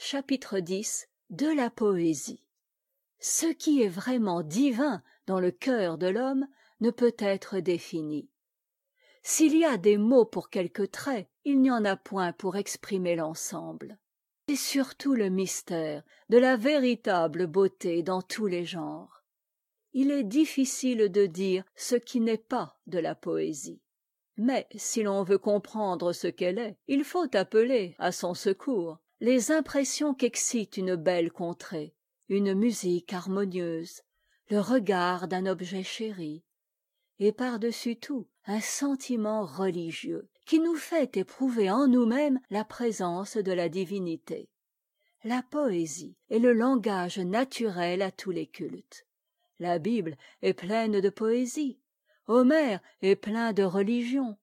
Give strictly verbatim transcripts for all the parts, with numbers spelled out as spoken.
chapitre x de la poésie. Ce qui est vraiment divin dans le cœur de l'homme ne peut être défini. S'il y a des mots pour quelques traits, il n'y en a point pour exprimer l'ensemble. C'est surtout le mystère de la véritable beauté dans tous les genres. Il est difficile de dire ce qui n'est pas de la poésie. Mais si l'on veut comprendre ce qu'elle est, il faut appeler à son secours les impressions qu'excite une belle contrée, une musique harmonieuse, le regard d'un objet chéri, et par-dessus tout un sentiment religieux qui nous fait éprouver en nous-mêmes la présence de la divinité. La poésie est le langage naturel à tous les cultes. La Bible est pleine de poésie. Homère est plein de religion.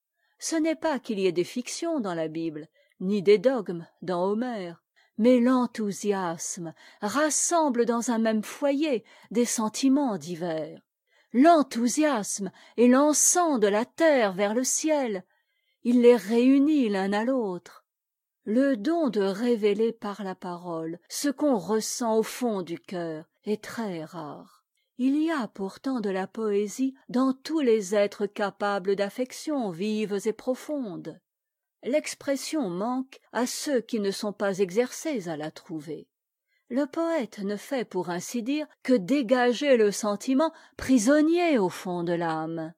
Ce n'est pas qu'il y ait des fictions dans la Bible, ni des dogmes dans Homère, mais l'enthousiasme rassemble dans un même foyer des sentiments divers. L'enthousiasme est l'encens de la terre vers le ciel. Il les réunit l'un à l'autre. Le don de révéler par la parole ce qu'on ressent au fond du cœur est très rare. Il y a pourtant de la poésie dans tous les êtres capables d'affections vives et profondes. L'expression manque à ceux qui ne sont pas exercés à la trouver. Le poète ne fait, pour ainsi dire, que dégager le sentiment prisonnier au fond de l'âme.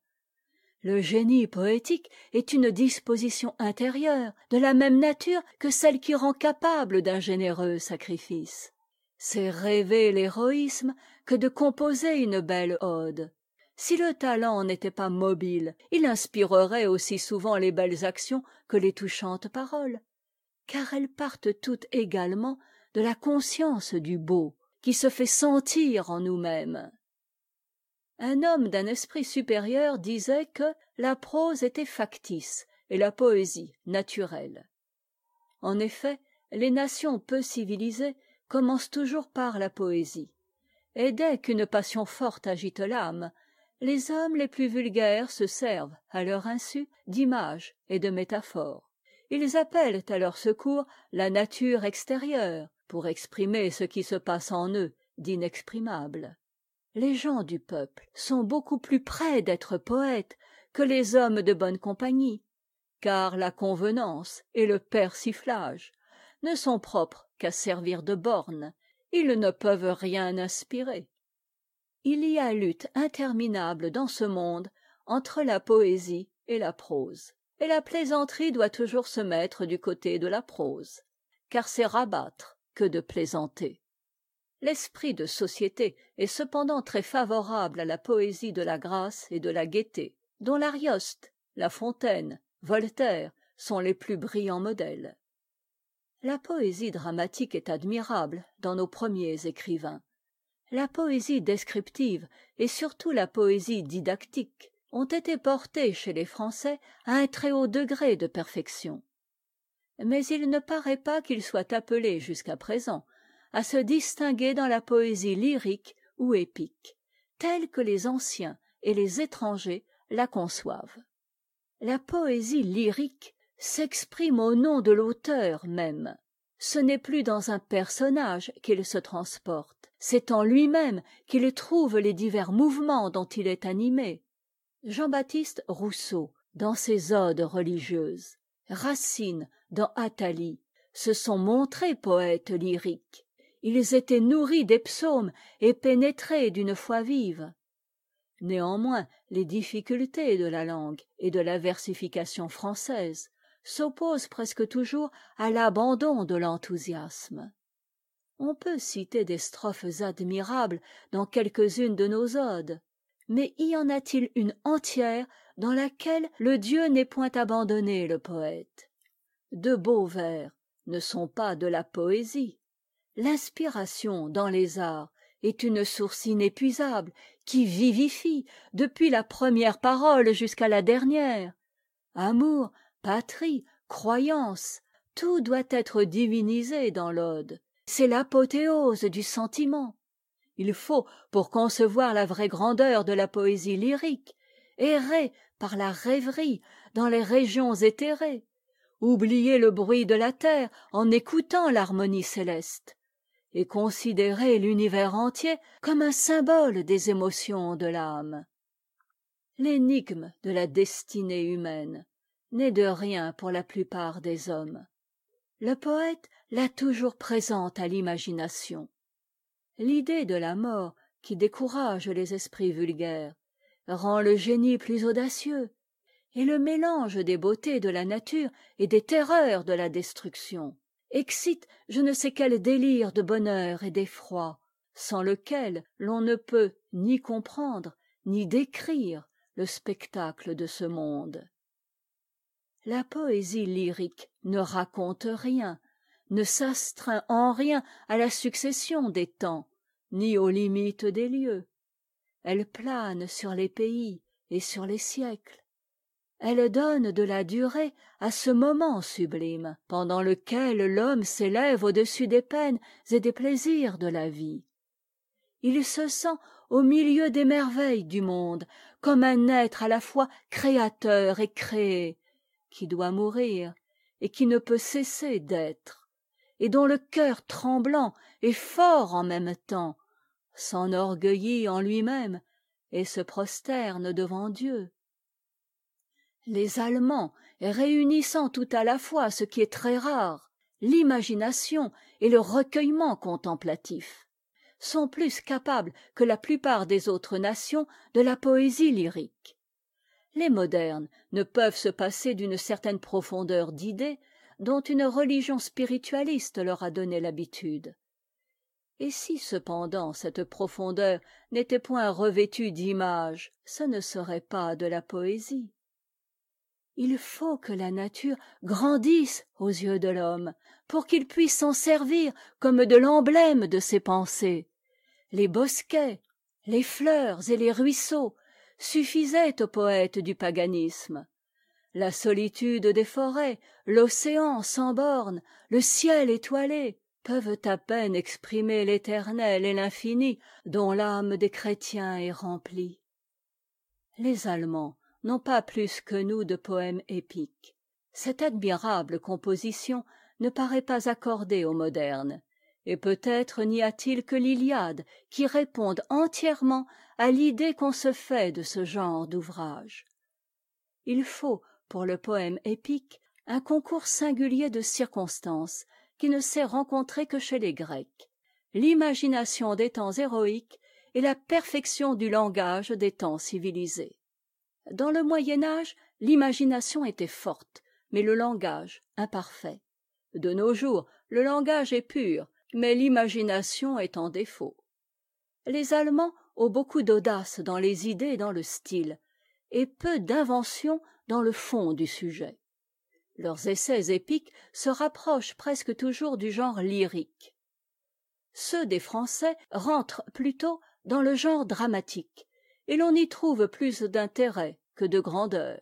Le génie poétique est une disposition intérieure, de la même nature que celle qui rend capable d'un généreux sacrifice. C'est rêver l'héroïsme que de composer une belle ode. Si le talent n'était pas mobile, il inspirerait aussi souvent les belles actions que les touchantes paroles, car elles partent toutes également de la conscience du beau, qui se fait sentir en nous-mêmes. Un homme d'un esprit supérieur disait que la prose était factice et la poésie naturelle. En effet, les nations peu civilisées commencent toujours par la poésie, et dès qu'une passion forte agite l'âme, les hommes les plus vulgaires se servent, à leur insu, d'images et de métaphores. Ils appellent à leur secours la nature extérieure pour exprimer ce qui se passe en eux d'inexprimable. Les gens du peuple sont beaucoup plus près d'être poètes que les hommes de bonne compagnie, car la convenance et le persiflage ne sont propres qu'à servir de bornes, ils ne peuvent rien inspirer. Il y a lutte interminable dans ce monde entre la poésie et la prose, et la plaisanterie doit toujours se mettre du côté de la prose, car c'est rabattre que de plaisanter. L'esprit de société est cependant très favorable à la poésie de la grâce et de la gaieté, dont l'Arioste, La Fontaine, Voltaire sont les plus brillants modèles. La poésie dramatique est admirable dans nos premiers écrivains. La poésie descriptive et surtout la poésie didactique ont été portées chez les Français à un très haut degré de perfection. Mais il ne paraît pas qu'ils soient appelés jusqu'à présent à se distinguer dans la poésie lyrique ou épique, telle que les anciens et les étrangers la conçoivent. La poésie lyrique s'exprime au nom de l'auteur même. Ce n'est plus dans un personnage qu'il se transporte, c'est en lui-même qu'il trouve les divers mouvements dont il est animé. Jean-Baptiste Rousseau, dans ses odes religieuses, Racine, dans Athalie, se sont montrés poètes lyriques. Ils étaient nourris des psaumes et pénétrés d'une foi vive. Néanmoins, les difficultés de la langue et de la versification française s'opposent presque toujours à l'abandon de l'enthousiasme. On peut citer des strophes admirables dans quelques-unes de nos odes, mais y en a-t-il une entière dans laquelle le Dieu n'ait point abandonné le poète? De beaux vers ne sont pas de la poésie. L'inspiration dans les arts est une source inépuisable qui vivifie depuis la première parole jusqu'à la dernière. Amour, patrie, croyance, tout doit être divinisé dans l'ode. C'est l'apothéose du sentiment. Il faut, pour concevoir la vraie grandeur de la poésie lyrique, errer par la rêverie dans les régions éthérées, oublier le bruit de la terre en écoutant l'harmonie céleste, et considérer l'univers entier comme un symbole des émotions de l'âme. L'énigme de la destinée humaine n'est de rien pour la plupart des hommes. Le poète l'a toujours présente à l'imagination. L'idée de la mort, qui décourage les esprits vulgaires, rend le génie plus audacieux, et le mélange des beautés de la nature et des terreurs de la destruction excite je ne sais quel délire de bonheur et d'effroi, sans lequel l'on ne peut ni comprendre ni décrire le spectacle de ce monde. La poésie lyrique ne raconte rien, ne s'astreint en rien à la succession des temps, ni aux limites des lieux. Elle plane sur les pays et sur les siècles. Elle donne de la durée à ce moment sublime pendant lequel l'homme s'élève au-dessus des peines et des plaisirs de la vie. Il se sent au milieu des merveilles du monde, comme un être à la fois créateur et créé, qui doit mourir et qui ne peut cesser d'être, et dont le cœur tremblant et fort en même temps s'enorgueillit en lui-même et se prosterne devant Dieu. Les Allemands, réunissant tout à la fois ce qui est très rare, l'imagination et le recueillement contemplatif, sont plus capables que la plupart des autres nations de la poésie lyrique. Les modernes ne peuvent se passer d'une certaine profondeur d'idées dont une religion spiritualiste leur a donné l'habitude. Et si cependant cette profondeur n'était point revêtue d'images, ce ne serait pas de la poésie. Il faut que la nature grandisse aux yeux de l'homme pour qu'il puisse s'en servir comme de l'emblème de ses pensées. Les bosquets, les fleurs et les ruisseaux suffisaient aux poètes du paganisme. La solitude des forêts, l'océan sans bornes, le ciel étoilé peuvent à peine exprimer l'éternel et l'infini dont l'âme des chrétiens est remplie. Les Allemands n'ont pas plus que nous de poèmes épiques. Cette admirable composition ne paraît pas accordée aux modernes, et peut-être n'y a-t-il que l'Iliade qui réponde entièrement à l'idée qu'on se fait de ce genre d'ouvrage. Il faut, pour le poème épique, un concours singulier de circonstances qui ne s'est rencontré que chez les Grecs, l'imagination des temps héroïques et la perfection du langage des temps civilisés. Dans le Moyen Âge, l'imagination était forte, mais le langage imparfait. De nos jours, le langage est pur, mais l'imagination est en défaut. Les Allemands ont beaucoup d'audace dans les idées et dans le style, et peu d'invention dans le fond du sujet. Leurs essais épiques se rapprochent presque toujours du genre lyrique. Ceux des Français rentrent plutôt dans le genre dramatique, et l'on y trouve plus d'intérêt que de grandeur.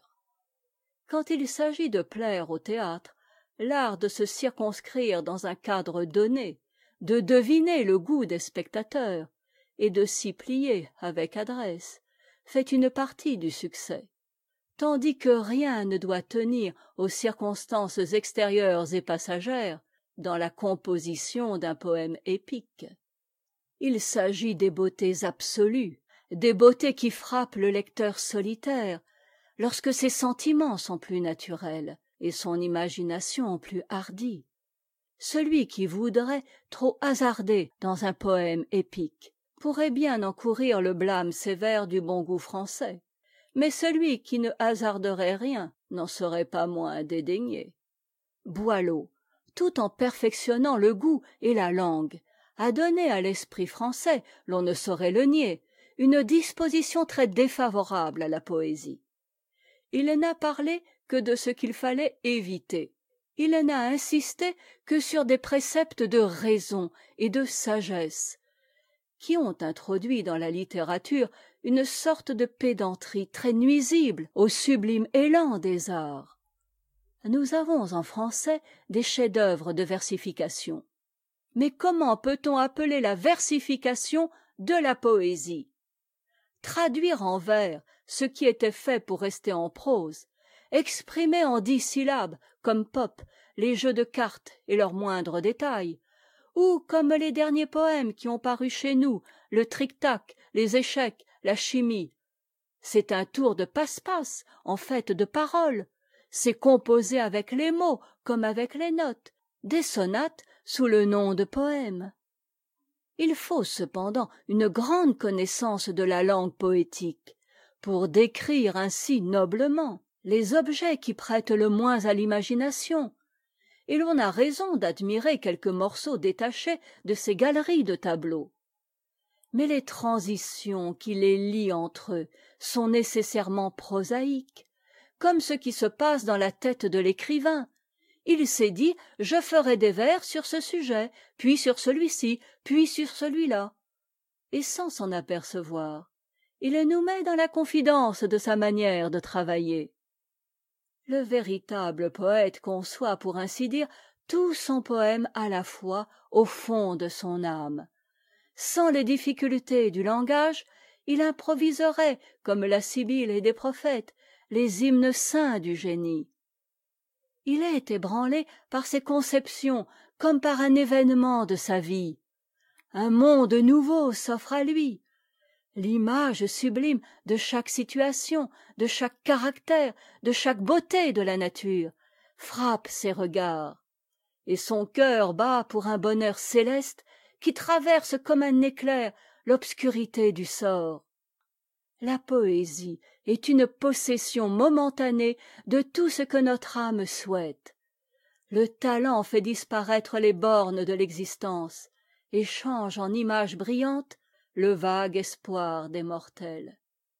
Quand il s'agit de plaire au théâtre, l'art de se circonscrire dans un cadre donné, de deviner le goût des spectateurs, et de s'y plier avec adresse, fait une partie du succès, tandis que rien ne doit tenir aux circonstances extérieures et passagères dans la composition d'un poème épique. Il s'agit des beautés absolues, des beautés qui frappent le lecteur solitaire, lorsque ses sentiments sont plus naturels et son imagination plus hardie. Celui qui voudrait trop hasarder dans un poème épique pourrait bien encourir le blâme sévère du bon goût français, mais celui qui ne hasarderait rien n'en serait pas moins dédaigné. Boileau, tout en perfectionnant le goût et la langue, a donné à l'esprit français, l'on ne saurait le nier, une disposition très défavorable à la poésie. Il n'a parlé que de ce qu'il fallait éviter. Il n'a insisté que sur des préceptes de raison et de sagesse, qui ont introduit dans la littérature une sorte de pédanterie très nuisible au sublime élan des arts. Nous avons en français des chefs-d'œuvre de versification. Mais comment peut-on appeler la versification de la poésie? Traduire en vers ce qui était fait pour rester en prose exprimer en dix syllabes, comme Pope, les jeux de cartes et leurs moindres détails, ou comme les derniers poèmes qui ont paru chez nous, le trictac, les échecs, la chimie. C'est un tour de passe-passe, en fait de paroles. C'est composer avec les mots comme avec les notes, des sonates sous le nom de poèmes. Il faut cependant une grande connaissance de la langue poétique pour décrire ainsi noblement les objets qui prêtent le moins à l'imagination, et l'on a raison d'admirer quelques morceaux détachés de ces galeries de tableaux. Mais les transitions qui les lient entre eux sont nécessairement prosaïques, comme ce qui se passe dans la tête de l'écrivain. Il s'est dit, je ferai des vers sur ce sujet, puis sur celui-ci, puis sur celui-là. Et sans s'en apercevoir, il nous met dans la confidence de sa manière de travailler. Le véritable poète conçoit, pour ainsi dire, tout son poème à la fois au fond de son âme. Sans les difficultés du langage, il improviserait, comme la Sibylle et des prophètes, les hymnes saints du génie. Il est ébranlé par ses conceptions comme par un événement de sa vie. Un monde nouveau s'offre à lui. L'image sublime de chaque situation, de chaque caractère, de chaque beauté de la nature frappe ses regards, et son cœur bat pour un bonheur céleste qui traverse comme un éclair l'obscurité du sort. La poésie est une possession momentanée de tout ce que notre âme souhaite. Le talent fait disparaître les bornes de l'existence et change en images brillantes le vague espoir des mortels.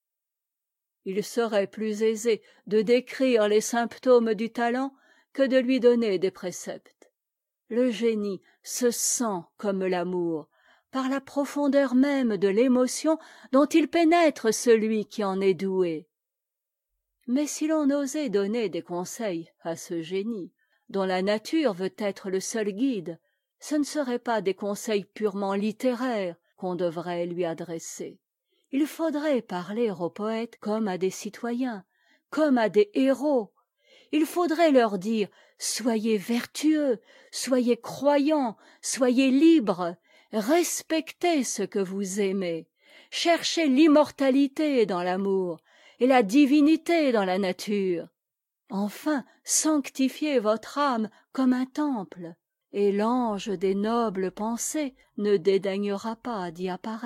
Il serait plus aisé de décrire les symptômes du talent que de lui donner des préceptes. Le génie se sent comme l'amour, par la profondeur même de l'émotion dont il pénètre celui qui en est doué. Mais si l'on osait donner des conseils à ce génie, dont la nature veut être le seul guide, ce ne seraient pas des conseils purement littéraires qu'on devrait lui adresser. Il faudrait parler aux poètes comme à des citoyens, comme à des héros. Il faudrait leur dire « Soyez vertueux, soyez croyants, soyez libres, respectez ce que vous aimez, cherchez l'immortalité dans l'amour et la divinité dans la nature. Enfin, sanctifiez votre âme comme un temple, et l'ange des nobles pensées ne dédaignera pas d'y apparaître. »